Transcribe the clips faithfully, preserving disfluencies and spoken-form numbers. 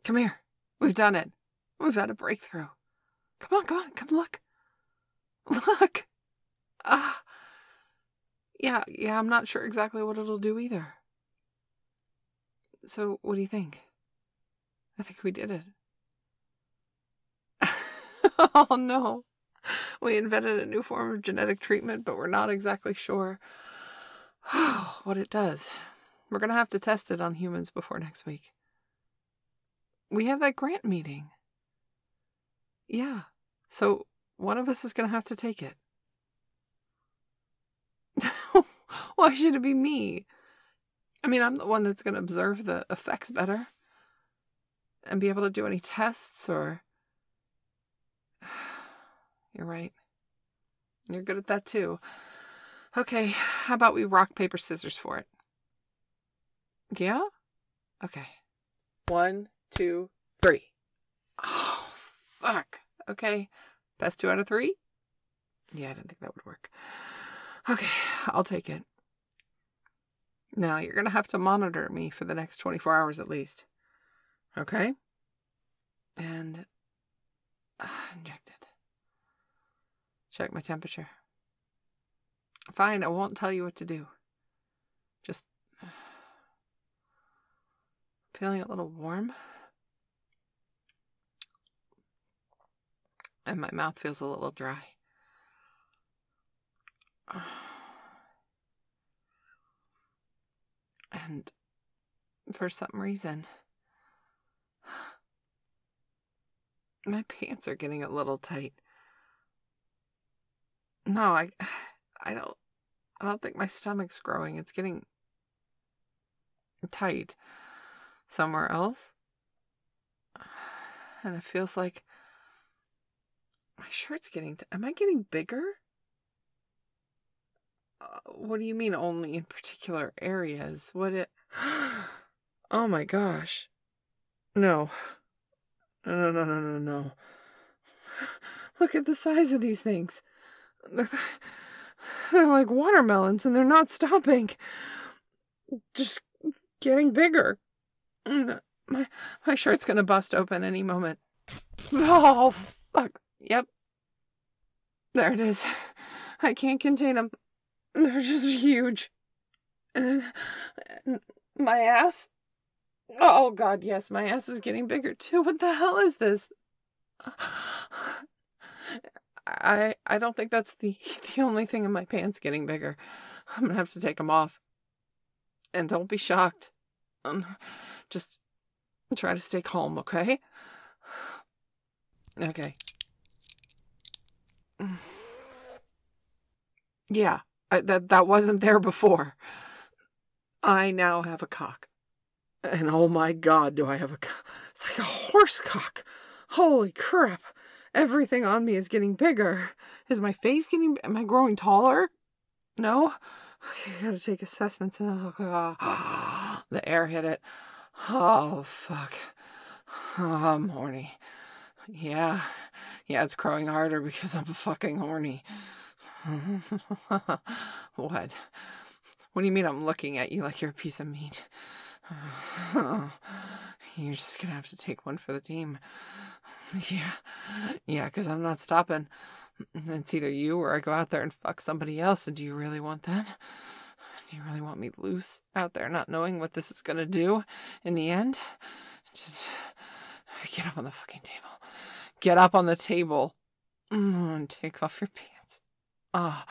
Come here. We've done it. We've had a breakthrough. Come on, come on, come look. Look. Ah. Yeah, yeah, I'm not sure exactly what it'll do either. So, what do you think? I think we did it. Oh, no. We invented a new form of genetic treatment, but we're not exactly sure what it does. We're going to have to test it on humans before next week. We have that grant meeting. Yeah. So, one of us is going to have to take it. Why should it be me? I mean, I'm the one that's going to observe the effects better and be able to do any tests or... You're right. You're good at that too. Okay, how about we rock, paper, scissors for it? Yeah? Okay. One, two, three. Oh, fuck. Okay. Best two out of three? Yeah, I didn't think that would work. Okay, I'll take it. Now, you're going to have to monitor me for the next twenty-four hours at least. Okay? And... Uh, injected. Check my temperature. Fine, I won't tell you what to do. Just... Uh, feeling a little warm. And my mouth feels a little dry. And for some reason, my pants are getting a little tight. No, I, I don't, I don't think my stomach's growing. It's getting tight somewhere else. And it feels like my shirt's getting, t- am I getting bigger? Uh, what do you mean only in particular areas? What it... Oh my gosh. No. No, no, no, no, no. Look at the size of these things. They're like watermelons and they're not stopping. Just getting bigger. My, my shirt's gonna bust open any moment. Oh, fuck. Yep. There it is. I can't contain them. They're just huge. And my ass. Oh, God, yes, my ass is getting bigger, too. What the hell is this? I I don't think that's the, the only thing in my pants getting bigger. I'm going to have to take them off. And don't be shocked. Um, just try to stay calm, okay? Okay. Yeah, I, that, that wasn't there before. I now have a cock. And oh my God, do I have a cock. It's like a horse cock. Holy crap. Everything on me is getting bigger. Is my face getting... Am I growing taller? No? Okay, I gotta take assessments. Oh, God. The air hit it. Oh, fuck. Oh, I'm horny. Yeah. Yeah, it's growing harder because I'm fucking horny. What? What do you mean I'm looking at you like you're a piece of meat? You're just gonna have to take one for the team. Yeah. Yeah, because I'm not stopping. It's either you or I go out there and fuck somebody else. And do you really want that? Do you really want me loose out there not knowing what this is gonna do in the end? Just get up on the fucking table. Get up on the table. And take off your pants. Oh.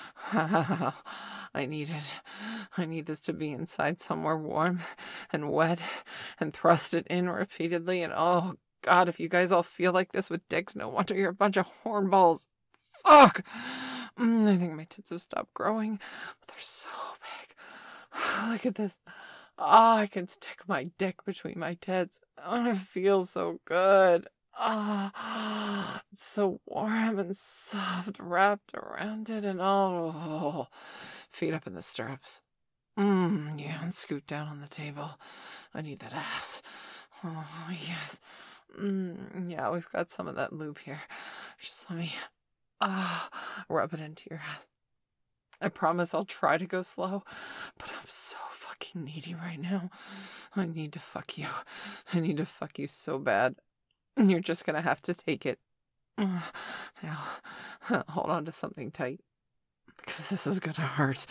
I need it. I need this to be inside somewhere warm and wet and thrust it in repeatedly. And oh, God, if you guys all feel like this with dicks, no wonder you're a bunch of hornballs. Fuck! Mm, I think my tits have stopped growing, but they're so big. Look at this. Oh, I can stick my dick between my tits. Oh, it feels so good. Ah, oh, it's so warm and soft wrapped around it, and oh, feet up in the stirrups. Mmm, yeah, and scoot down on the table. I need that ass. Oh, yes. Mmm, yeah, we've got some of that lube here. Just let me, ah, oh, rub it into your ass. I promise I'll try to go slow, but I'm so fucking needy right now. I need to fuck you. I need to fuck you so bad. And you're just gonna have to take it. Now, hold on to something tight, because this is gonna hurt.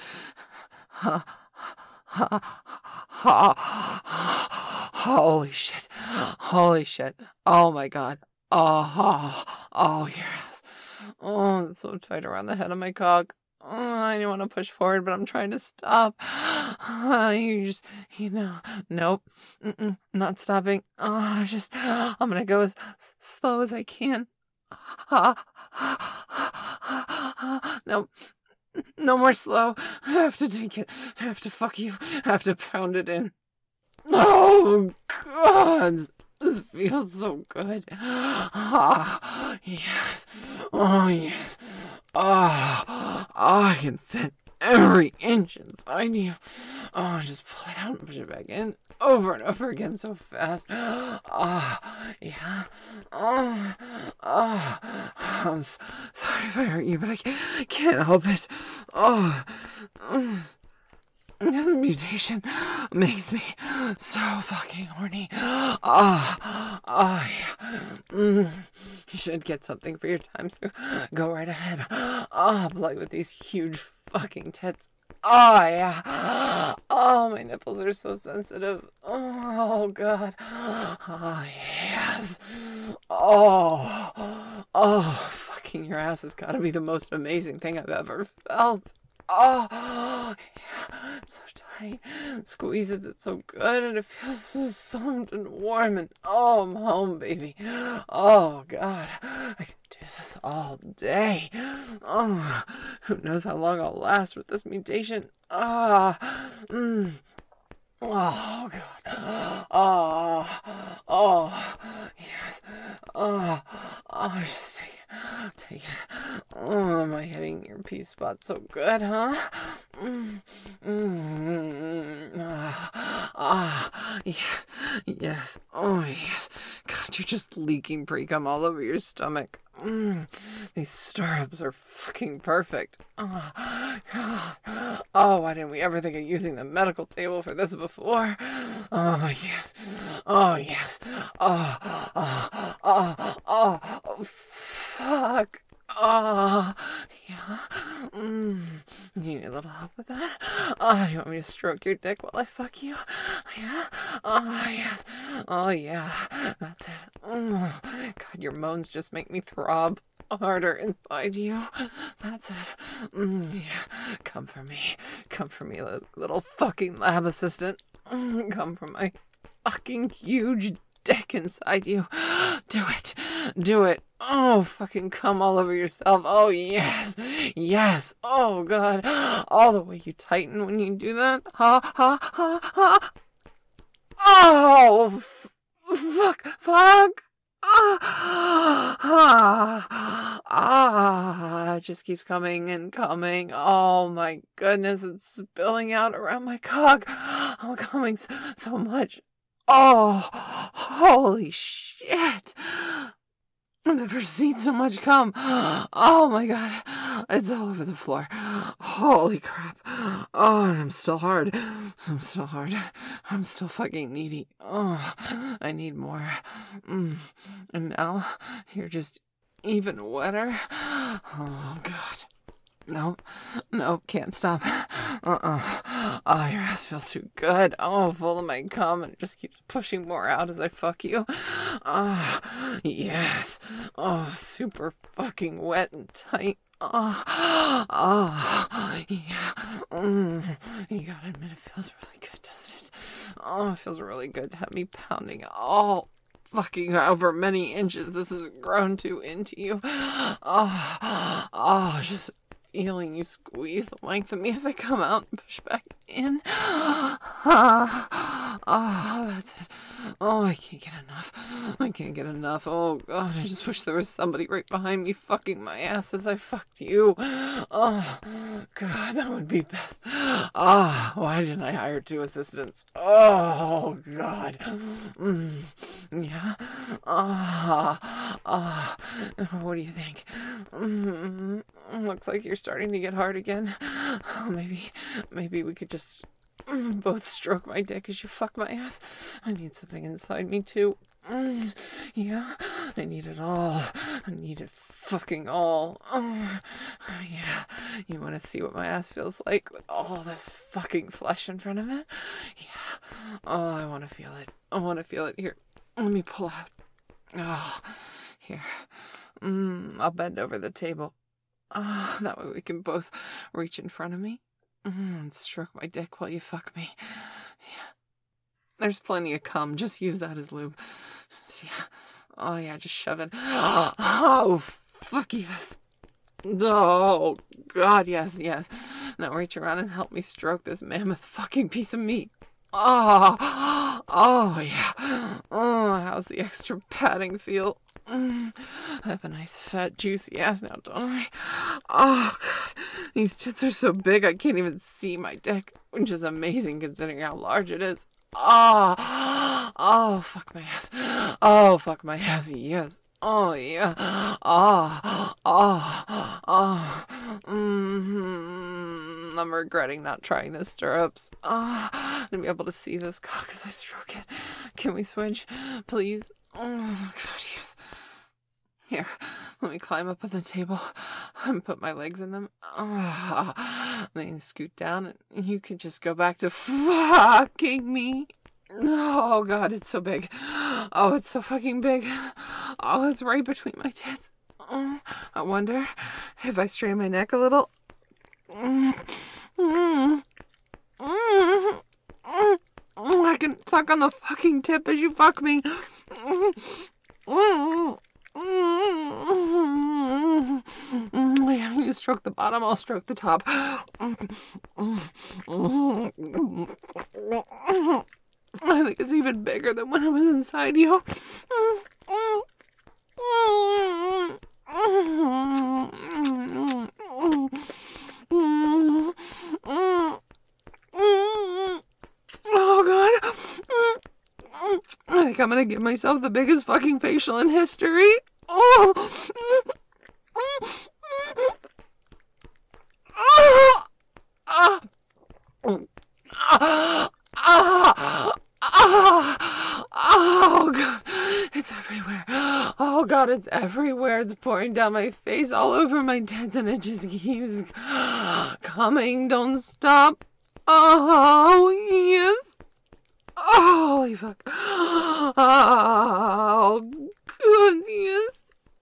Holy shit. Holy shit. Oh my god. Oh, oh, your ass. Oh, it's so tight around the head of my cock. Oh, I don't want to push forward, but I'm trying to stop. Uh, you just, you know, nope. Mm-mm, not stopping. Oh, just, I'm gonna go as s- slow as I can. No, no more slow. I have to take it. I have to fuck you. I have to pound it in. Oh, God. This feels so good. Ah, yes. Oh, yes. Ah, oh, I can fit every inch inside you. Oh, just pull it out and push it back in over and over again so fast. Ah, yeah. Oh, oh. I'm s- sorry if I hurt you, but I can't, can't help it. Oh. Mm. This mutation makes me so fucking horny. Ah, ah, yeah. Mm. You should get something for your time, so go right ahead. Ah, play with these huge fucking tits. Oh, yeah. Oh, my nipples are so sensitive. Oh, God. Oh, yes. Oh, oh, fucking your ass has got to be the most amazing thing I've ever felt. Oh, yeah, it's so tight. Squeezes it so good, and it feels so soft and warm. And oh, I'm home, baby. Oh God, I can do this all day. Oh, who knows how long I'll last with this mutation? Ah, mm. Oh God. Oh, oh, yes. Oh, oh, just take it. Take it. Oh, am I hitting your P spot so good, huh? Mm, mm, ah, ah, yeah, yes. Oh, yes. God, you're just leaking pre-cum all over your stomach. Mm, these stirrups are fucking perfect. Oh, oh, why didn't we ever think of using the medical table for this before? Oh, yes. Oh, yes. Oh, oh, oh, oh, oh fuck. Oh, yeah. Mm. You need a little help with that? Oh, you want me to stroke your dick while I fuck you? Yeah. Oh, yes. Oh, yeah. That's it. Oh, God, your moans just make me throb harder inside you. That's it. Mm, yeah. Come for me. Come for me, little fucking lab assistant. Mm, come for my fucking huge dick inside you. Do it. Do it. Oh, fucking come all over yourself. Oh, yes. Yes. Oh, God. All the way you tighten when you do that. Ha, ha, ha, ha. Oh, f- fuck. Fuck. Ah, ah, ah, it just keeps coming and coming. Oh my goodness, it's spilling out around my cock. I'm coming so, so much. Oh, holy shit. I've never seen so much cum. Oh my god. It's all over the floor. Holy crap. Oh, and I'm still hard. I'm still hard. I'm still fucking needy. Oh, I need more. Mm. And now you're just even wetter. Oh god. Nope. Nope. Can't stop. Uh-uh. Oh, your ass feels too good. Oh, full of my cum, and it just keeps pushing more out as I fuck you. Ah, oh, yes. Oh, super fucking wet and tight. Oh, oh, yeah. Mm. You gotta admit, it feels really good, doesn't it? Oh, it feels really good to have me pounding all fucking over many inches this has grown to into you. Oh, oh, just feeling you squeeze the length of me as I come out and push back in. Ah, oh, that's it. Oh, I can't get enough. I can't get enough. Oh, God, I just wish there was somebody right behind me fucking my ass as I fucked you. Oh, God, that would be best. Ah, oh, why didn't I hire two assistants? Oh, God. Mm, yeah. Ah, ah, what do you think? Mm, looks like you're starting to get hard again. Oh, maybe, maybe we could just both stroke my dick as you fuck my ass. I need something inside me too. Mm, yeah, I need it all. I need it fucking all. Oh, yeah, you want to see what my ass feels like with all this fucking flesh in front of it? Yeah. Oh, I want to feel it. I want to feel it. Here, let me pull out. Oh, here. Mm, I'll bend over the table. Ah, oh, that way we can both reach in front of me mm, and stroke my dick while you fuck me. Yeah. There's plenty of cum. Just use that as lube. Just, yeah. Oh, yeah, just shove it. Oh, fuck yes. Oh, God, yes, yes. Now reach around and help me stroke this mammoth fucking piece of meat. Oh, oh, yeah. Oh, how's the extra padding feel? Mm, I have a nice, fat, juicy ass now, don't I? Oh, God. These tits are so big I can't even see my dick, which is amazing considering how large it is. Oh, oh, fuck my ass. Oh, fuck my ass, yes. Oh, yeah. Oh, oh, oh. Mm-hmm. I'm regretting not trying the stirrups. Oh, I'm gonna be able to see this cock as I stroke it. Can we switch, please? Oh, God, yes. Here, let me climb up on the table and put my legs in them. Oh, then scoot down and you can just go back to fucking me. Oh, God, it's so big. Oh, it's so fucking big. Oh, it's right between my tits. Oh, I wonder if I strain my neck a little. Mm, mm, mm, mm, I can suck on the fucking tip as you fuck me. Mm, mm, mm, you stroke the bottom, I'll stroke the top. I think it's even bigger than when I was inside you. Oh, God. I think I'm gonna give myself the biggest fucking facial in history. Oh. Ah. Ah. Ah. Oh, oh, God, it's everywhere. Oh, God, it's everywhere. It's pouring down my face, all over my tits, and it just keeps coming. Don't stop. Oh, yes. Oh, holy fuck. Oh, good, yes.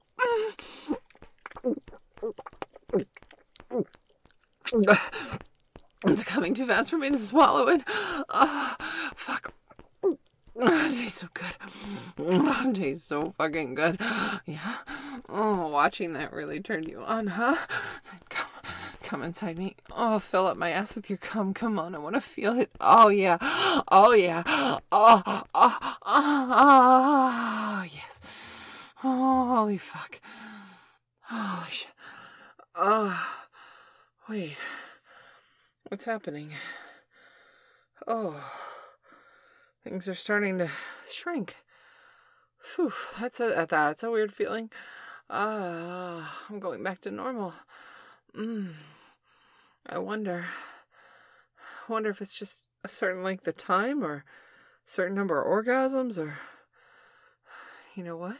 It's coming too fast for me to swallow it. Oh, fuck. Oh, it tastes so good. Oh, it tastes so fucking good. Yeah. Oh, watching that really turned you on, huh? Come, come inside me. Oh, fill up my ass with your cum. Come on, I want to feel it. Oh, yeah. Oh, yeah. Oh, oh, oh, oh, yes. Oh, holy fuck. Holy shit. Oh, wait. What's happening? Oh. Things are starting to shrink. Phew, that's a that's a weird feeling. Ah, uh, I'm going back to normal. Mm. I wonder. I wonder if it's just a certain length of time or a certain number of orgasms or. You know what?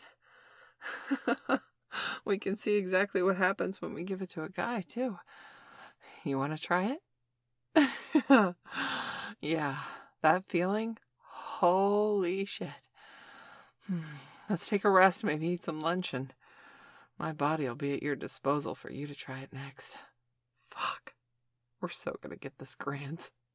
We can see exactly what happens when we give it to a guy too. You want to try it? Yeah, that feeling. Holy shit. Hmm. Let's take a rest, maybe eat some lunch, and my body will be at your disposal for you to try it next. Fuck. We're so gonna get this grant.